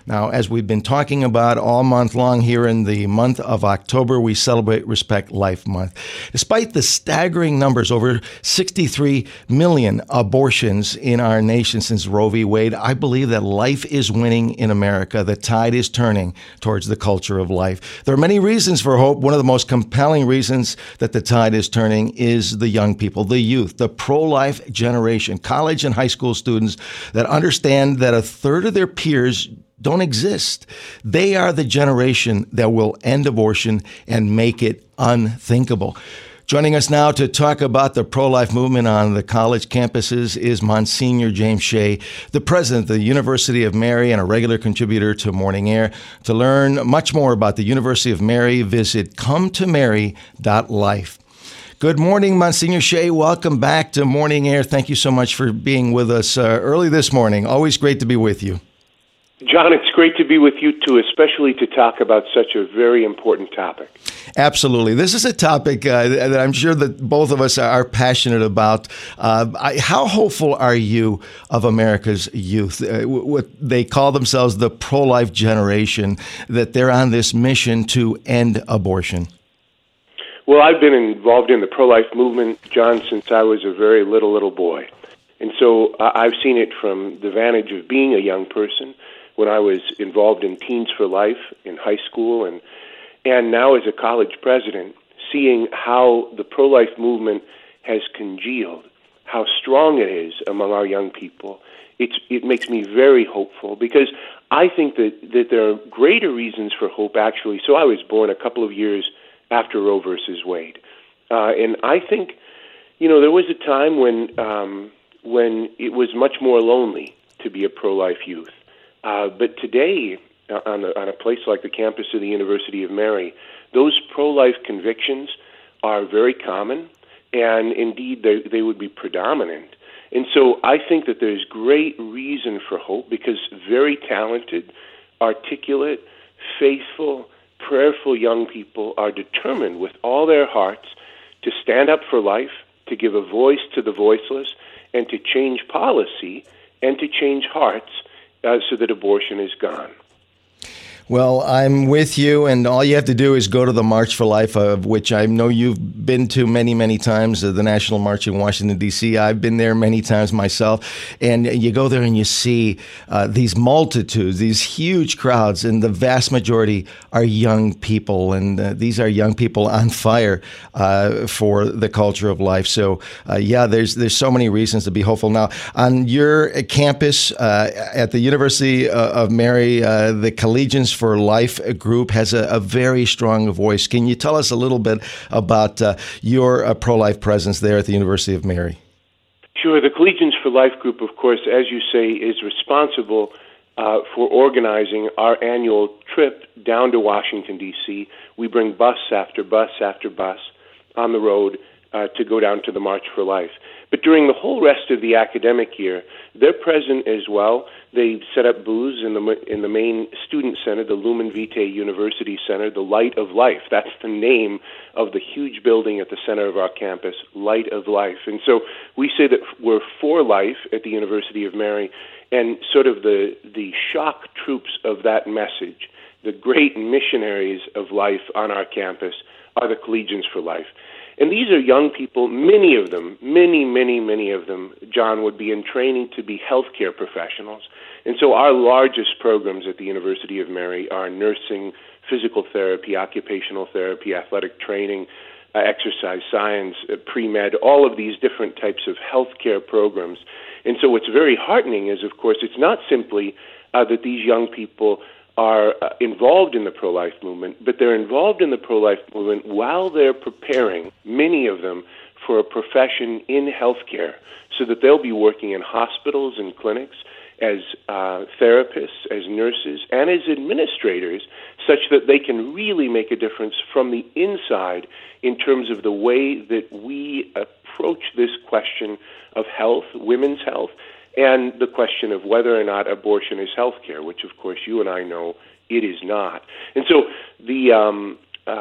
Now, as we've been talking about all month long here in the month of October, we celebrate Respect Life Month. Despite the staggering numbers, over 63 million abortions in our nation since Roe v. Wade, I believe that life is winning in America. The tide is turning towards the culture of life. There are many reasons for hope. One of the most compelling reasons that the tide is turning is the young people, the youth, the pro-life generation, college and high school students that understand that a third of their peers don't exist. They are the generation that will end abortion and make it unthinkable. Joining us now to talk about the pro-life movement on the college campuses is Monsignor James Shea, the president of the University of Mary and a regular contributor to Morning Air. To learn much more about the University of Mary, visit cometomary.life. Good morning, Monsignor Shea. Welcome back to Morning Air. Thank you so much for being with us early this morning. Always great to be with you. John, it's great to be with you too, especially to talk about such a very important topic. Absolutely. This is a topic that I'm sure that both of us are passionate about. How hopeful are you of America's youth? What they call themselves the pro-life generation, that they're on this mission to end abortion. Well, I've been involved in the pro-life movement, John, since I was a very little boy. And so I've seen it from the vantage of being a young person, when I was involved in Teens for Life in high school, and now as a college president, seeing how the pro-life movement has congealed, how strong it is among our young people. It makes me very hopeful, because I think that there are greater reasons for hope, actually. So I was born a couple of years after Roe versus Wade. And I think, there was a time when it was much more lonely to be a pro-life youth. But today, on a place like the campus of the University of Mary, those pro-life convictions are very common, and indeed they would be predominant. And so I think that there's great reason for hope, because very talented, articulate, faithful, prayerful young people are determined with all their hearts to stand up for life, to give a voice to the voiceless, and to change policy and to change hearts, so that abortion is gone. Well, I'm with you, and all you have to do is go to the March for Life, of which I know you've been to many, many times, the National March in Washington, D.C. I've been there many times myself, and you go there and you see these multitudes, these huge crowds, and the vast majority are young people, and these are young people on fire for the culture of life. So, there's so many reasons to be hopeful. Now, on your campus at the University of Mary, the Collegians for Life group has a very strong voice. Can you tell us a little bit about your pro-life presence there at the University of Mary? Sure. The Collegians for Life group, of course, as you say, is responsible for organizing our annual trip down to Washington, D.C. We bring bus after bus after bus on the road to go down to the March for Life. But during the whole rest of the academic year, they're present as well. They set up booths in the main student center, the Lumen Vitae University Center, the Light of Life. That's the name of the huge building at the center of our campus, Light of Life. And so we say that we're for life at the University of Mary, and sort of the shock troops of that message, the great missionaries of life on our campus, are the Collegians for Life. And these are young people, many of them, many of them, John, would be in training to be healthcare professionals. And so our largest programs at the University of Mary are nursing, physical therapy, occupational therapy, athletic training, exercise science, pre-med, all of these different types of healthcare programs. And so what's very heartening is, of course, it's not simply that these young people are involved in the pro-life movement, but they're involved in the pro-life movement while they're preparing, many of them, for a profession in healthcare, so that they'll be working in hospitals and clinics as therapists, as nurses, and as administrators, such that they can really make a difference from the inside in terms of the way that we approach this question of health, women's health, and the question of whether or not abortion is health care, which, of course, you and I know it is not. And so the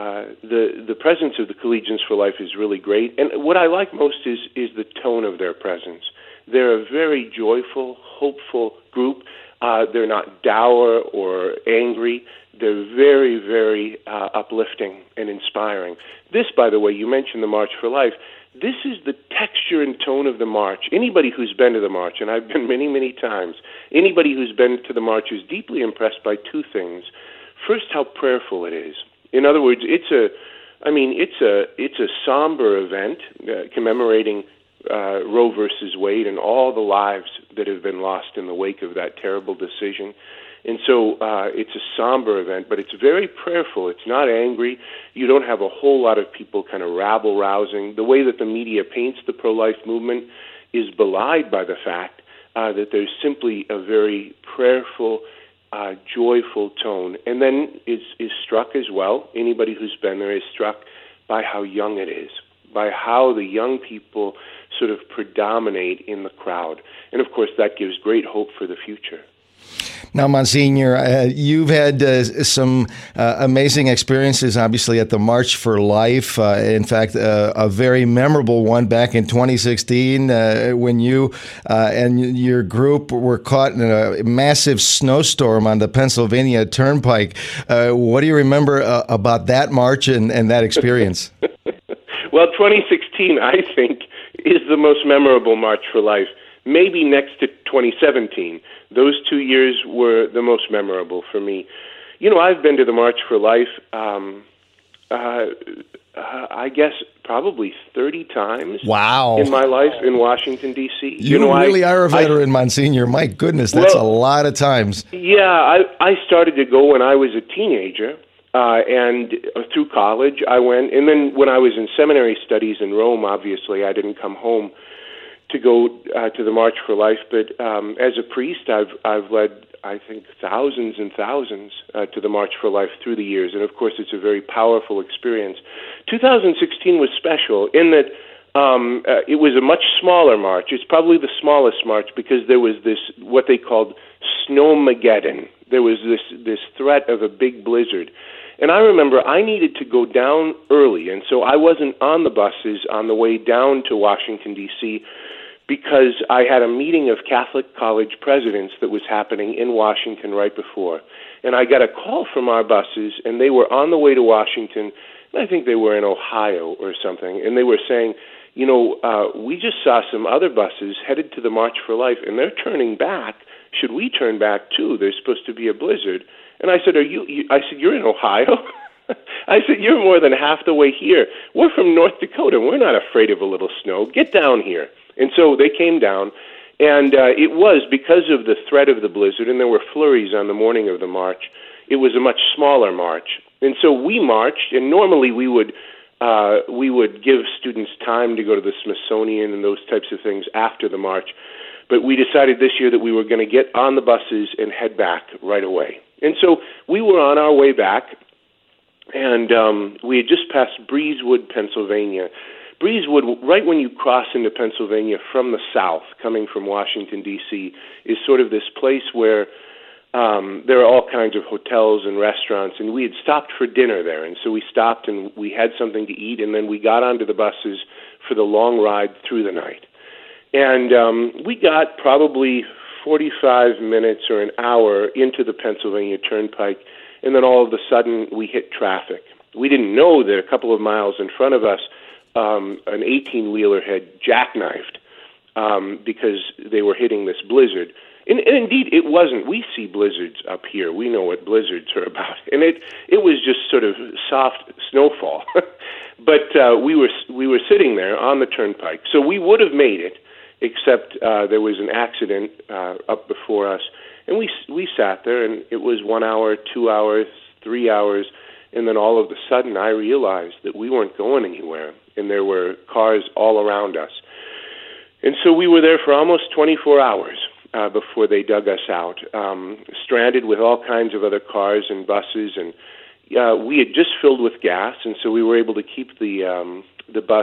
presence of the Collegians for Life is really great. And what I like most is the tone of their presence. They're a very joyful, hopeful group. They're not dour or angry. They're very, very uplifting and inspiring. This, by the way, you mentioned the March for Life. This is the texture and tone of the march. Anybody who's been to the march, and I've been many, many times, anybody who's been to the march is deeply impressed by two things. First, how prayerful it is. In other words, it's a somber event commemorating Roe versus Wade and all the lives that have been lost in the wake of that terrible decision. And so it's a somber event, but it's very prayerful. It's not angry. You don't have a whole lot of people kind of rabble-rousing. The way that the media paints the pro-life movement is belied by the fact that there's simply a very prayerful, joyful tone. And then is struck as well, anybody who's been there is struck by how young it is, by how the young people sort of predominate in the crowd. And, of course, that gives great hope for the future. Now, Monsignor, you've had some amazing experiences, obviously, at the March for Life. In fact, a very memorable one back in 2016 when you and your group were caught in a massive snowstorm on the Pennsylvania Turnpike. What do you remember about that march and that experience? Well, 2016, I think, is the most memorable March for Life, maybe next to 2017. Those 2 years were the most memorable for me. You know, I've been to the March for Life, I guess, probably 30 times in my life in Washington, D.C. You really are a veteran, Monsignor. My goodness, that's a lot of times. Yeah, I started to go when I was a teenager, and through college I went. And then when I was in seminary studies in Rome, obviously, I didn't come home to go to the March for Life, but as a priest, I've led, I think, thousands and thousands to the March for Life through the years, and of course, it's a very powerful experience. 2016 was special in that it was a much smaller march. It's probably the smallest march because there was this what they called Snowmageddon. There was this threat of a big blizzard. And I remember I needed to go down early, and so I wasn't on the buses on the way down to Washington, D.C., because I had a meeting of Catholic college presidents that was happening in Washington right before. And I got a call from our buses, and they were on the way to Washington, and I think they were in Ohio or something, and they were saying, you know, we just saw some other buses headed to the March for Life, and they're turning back. Should we turn back, too? There's supposed to be a blizzard. And I said, I said, you're in Ohio? I said, you're more than half the way here. We're from North Dakota. We're not afraid of a little snow. Get down here. And so they came down, and it was because of the threat of the blizzard, and there were flurries on the morning of the march. It was a much smaller march. And so we marched, and normally we would give students time to go to the Smithsonian and those types of things after the march. But we decided this year that we were going to get on the buses and head back right away. And so we were on our way back, and we had just passed Breezewood, Pennsylvania. Breezewood, right when you cross into Pennsylvania from the south, coming from Washington, D.C., is sort of this place where there are all kinds of hotels and restaurants, and we had stopped for dinner there. And so we stopped and we had something to eat, and then we got onto the buses for the long ride through the night. And we got probably 45 minutes or an hour into the Pennsylvania Turnpike, and then all of a sudden we hit traffic. We didn't know that a couple of miles in front of us, an 18-wheeler had jackknifed because they were hitting this blizzard. And indeed, it wasn't. We see blizzards up here. We know what blizzards are about. And it was just sort of soft snowfall. But we were sitting there on the turnpike. So we would have made it, except there was an accident up before us. And we sat there, and it was 1 hour, 2 hours, 3 hours, and then all of a sudden I realized that we weren't going anywhere, and there were cars all around us. And so we were there for almost 24 hours before they dug us out, stranded with all kinds of other cars and buses, and we had just filled with gas, and so we were able to keep the bus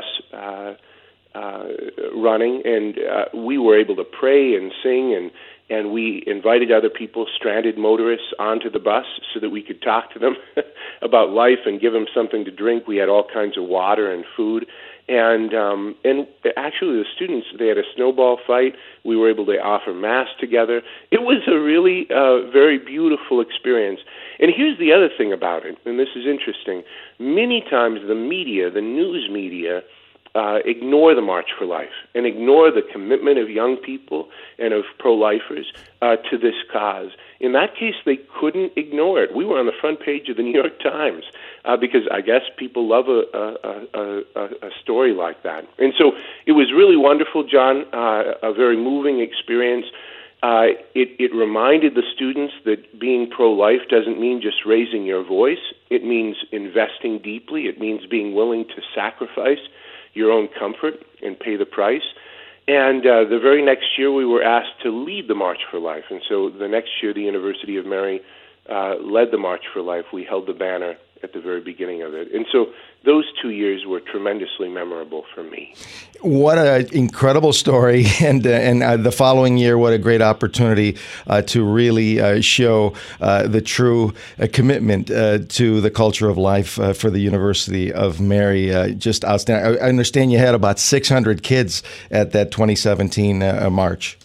running, and we were able to pray and sing, and we invited other people, stranded motorists, onto the bus so that we could talk to them about life and give them something to drink. We had all kinds of water and food. And actually, the students, they had a snowball fight. We were able to offer Mass together. It was a really very beautiful experience. And here's the other thing about it, and this is interesting. Many times the media, the news media, ignore the March for Life and ignore the commitment of young people and of pro-lifers to this cause. In that case, they couldn't ignore it. We were on the front page of the New York Times because I guess people love a story like that. And so it was really wonderful, John, a very moving experience. It reminded the students that being pro-life doesn't mean just raising your voice. It means investing deeply. It means being willing to sacrifice your own comfort and pay the price. And the very next year, we were asked to lead the March for Life. And so the next year, the University of Mary led the March for Life. We held the banner at the very beginning of it. And so those 2 years were tremendously memorable for me. What an incredible story. And the following year, what a great opportunity to really show the true commitment to the culture of life for the University of Mary. Just outstanding. I understand you had about 600 kids at that 2017 March.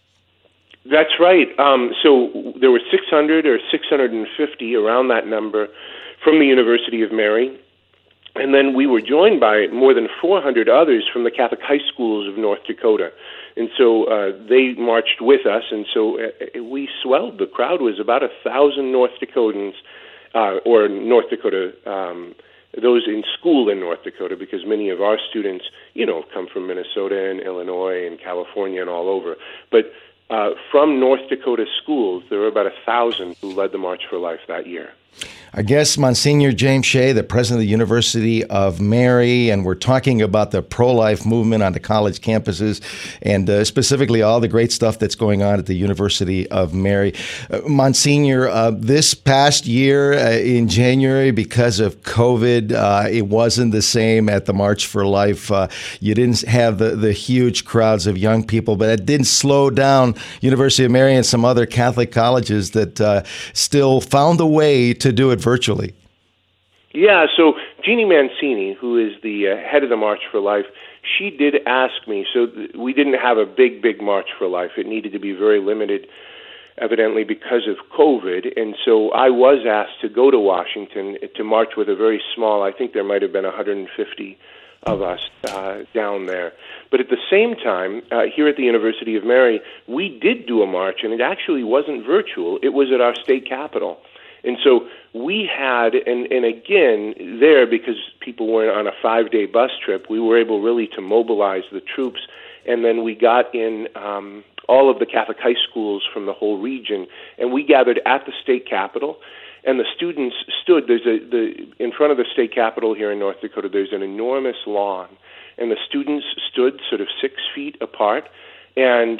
That's right. So there were 600 or 650, around that number, from the University of Mary. And then we were joined by more than 400 others from the Catholic high schools of North Dakota. And so they marched with us, and so we swelled. The crowd was about 1,000 North Dakotans, or North Dakota, those in school in North Dakota, because many of our students, come from Minnesota and Illinois and California and all over. But from North Dakota schools, there were about 1,000 who led the March for Life that year. Our guest, Monsignor James Shea, the president of the University of Mary, and we're talking about the pro-life movement on the college campuses and specifically all the great stuff that's going on at the University of Mary. Monsignor, this past year in January, because of COVID, it wasn't the same at the March for Life. You didn't have the huge crowds of young people, but it didn't slow down University of Mary and some other Catholic colleges that still found a way to do it virtually. Yeah, so Jeannie Mancini, who is the head of the March for Life, she did ask me, so we didn't have a big March for Life. It needed to be very limited, evidently because of COVID, and so I was asked to go to Washington to march with a very small, I think there might have been 150 of us down there. But at the same time, here at the University of Mary, we did do a march, and it actually wasn't virtual. It was at our state capitol. And so we had, and again, there, because people weren't on a 5-day bus trip, we were able really to mobilize the troops. And then we got in all of the Catholic high schools from the whole region, and we gathered at the state capitol. And the students stood, in front of the state capitol here in North Dakota, there's an enormous lawn. And the students stood sort of 6 feet apart and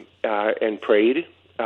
prayed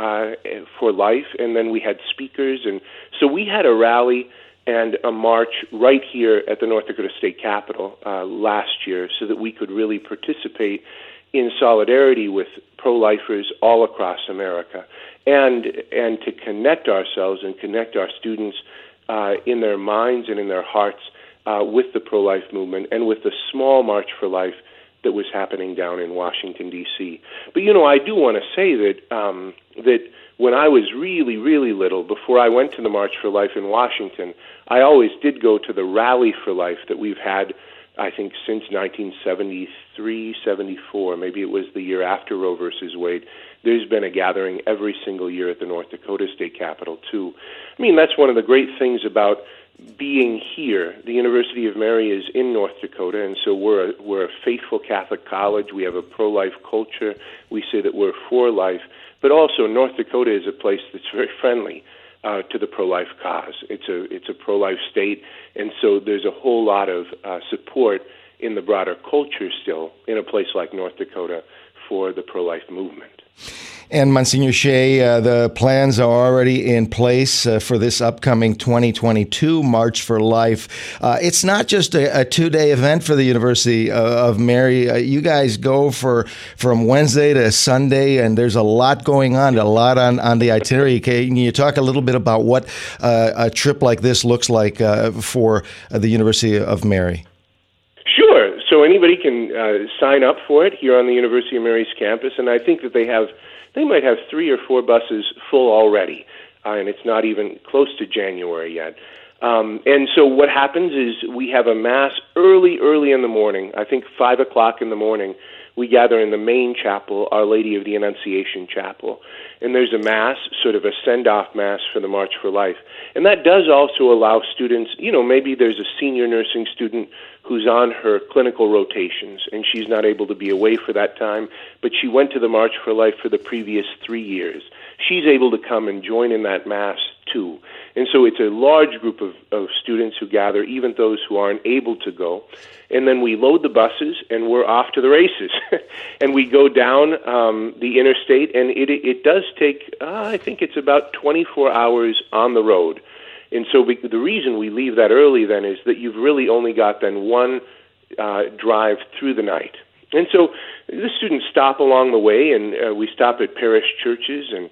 for life, and then we had speakers, and so we had a rally and a march right here at the North Dakota State Capitol last year, so that we could really participate in solidarity with pro-lifers all across America, and to connect ourselves and connect our students in their minds and in their hearts with the pro-life movement and with the small March for Life that was happening down in Washington, D.C. But, I do want to say that when I was really, really little, before I went to the March for Life in Washington, I always did go to the Rally for Life that we've had, I think, since 1973, 74. Maybe it was the year after Roe versus Wade. There's been a gathering every single year at the North Dakota State Capitol, too. I mean, that's one of the great things about being here. The University of Mary is in North Dakota, and so we're a faithful Catholic college. We have a pro-life culture. We say that we're for life, but also North Dakota is a place that's very friendly to the pro-life cause. It's a pro-life state, and so there's a whole lot of support in the broader culture still in a place like North Dakota for the pro-life movement. And Monsignor Shea, the plans are already in place for this upcoming 2022 March for Life. It's not just a 2-day event for the University of Mary. You guys go from Wednesday to Sunday, and there's a lot going on, a lot on the itinerary. Can you talk a little bit about what a trip like this looks like for the University of Mary? Sure. So so anybody can sign up for it here on the University of Mary's campus, and I think that they might have 3 or 4 buses full already, and it's not even close to January yet. And so what happens is we have a Mass early in the morning. I think 5 o'clock in the morning. We gather in the main chapel, Our Lady of the Annunciation Chapel. And there's a Mass, sort of a send-off Mass for the March for Life. And that does also allow students, maybe there's a senior nursing student who's on her clinical rotations, and she's not able to be away for that time, but she went to the March for Life for the previous 3 years. She's able to come and join in that Mass, too. And so it's a large group of students who gather, even those who aren't able to go. And then we load the buses, and we're off to the races. And we go down the interstate, and it does take, I think it's about 24 hours on the road. And so the reason we leave that early then is that you've really only got then one drive through the night. And so the students stop along the way, and we stop at parish churches and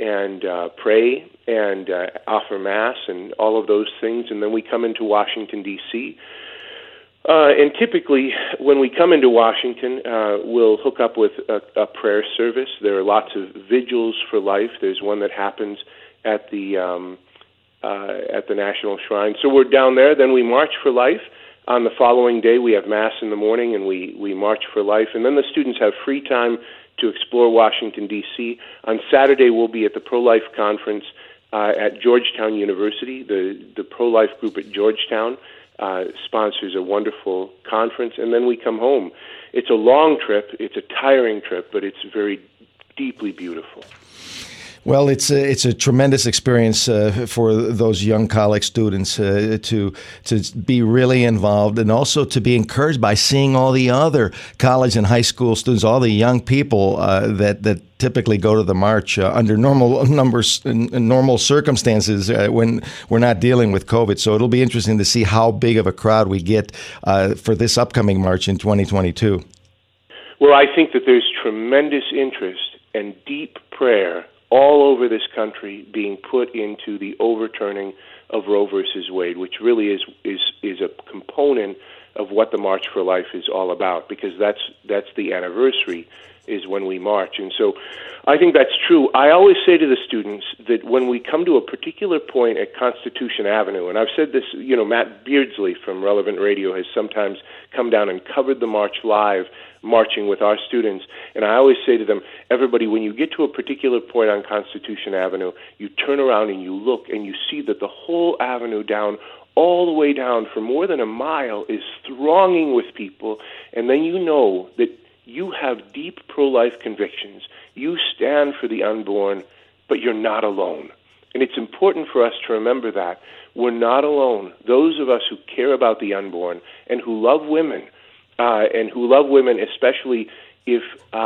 pray and offer Mass and all of those things, and then we come into Washington, D.C., and typically, when we come into Washington, we'll hook up with a prayer service. There are lots of vigils for life. There's one that happens at the National Shrine. So we're down there. Then we march for life. On the following day, we have Mass in the morning, and we march for life. And then the students have free time to explore Washington, D.C. On Saturday, we'll be at the Pro-Life Conference at Georgetown University. The Pro-Life group at Georgetown sponsors a wonderful conference, and then we come home. It's a long trip. It's a tiring trip, but it's very deeply beautiful. Well, it's a tremendous experience for those young college students to be really involved, and also to be encouraged by seeing all the other college and high school students, all the young people that typically go to the march under normal numbers and normal circumstances when we're not dealing with COVID. So it'll be interesting to see how big of a crowd we get for this upcoming march in 2022. Well, I think that there's tremendous interest and deep prayer all over this country being put into the overturning of Roe versus Wade, which really is a component of what the March for Life is all about, because that's the anniversary, is when we march. And so I think that's true. I always say to the students that when we come to a particular point at Constitution Avenue, and I've said this, Matt Beardsley from Relevant Radio has sometimes come down and covered the march live, marching with our students, and I always say to them, everybody, when you get to a particular point on Constitution Avenue, you turn around and you look and you see that the whole avenue down, all the way down for more than a mile, is thronging with people, and then you know that you have deep pro-life convictions. You stand for the unborn, but you're not alone. And it's important for us to remember that. We're not alone. Those of us who care about the unborn and who love women, especially if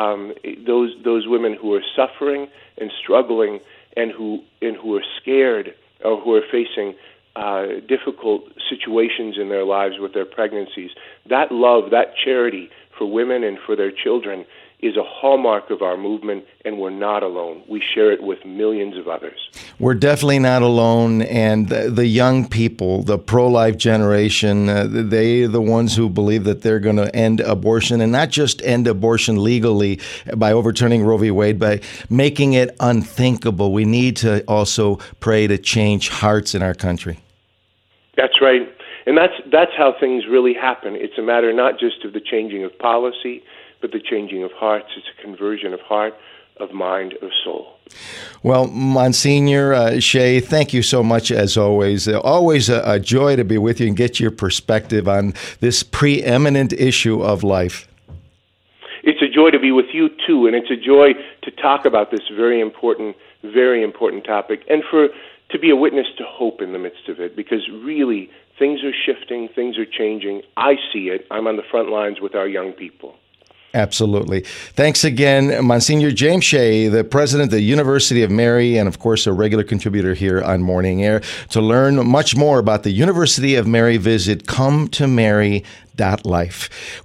those women who are suffering and struggling and who are scared or who are facing difficult situations in their lives with their pregnancies, that love, that charity for women and for their children is a hallmark of our movement, and we're not alone. We share it with millions of others. We're definitely not alone, and the young people, the pro-life generation, they're the ones who believe that they're going to end abortion, and not just end abortion legally by overturning Roe v. Wade, by making it unthinkable. We need to also pray to change hearts in our country. That's right. And that's how things really happen. It's a matter not just of the changing of policy, but the changing of hearts. It's a conversion of heart, of mind, of soul. Well, Monsignor Shea, thank you so much as always. Always a joy to be with you and get your perspective on this preeminent issue of life. It's a joy to be with you, too, and it's a joy to talk about this very important topic, and to be a witness to hope in the midst of it, because really, things are shifting, things are changing. I see it. I'm on the front lines with our young people. Absolutely. Thanks again, Monsignor James Shea, the president of the University of Mary, and of course a regular contributor here on Morning Air. To learn much more about the University of Mary, visit cometomary.life.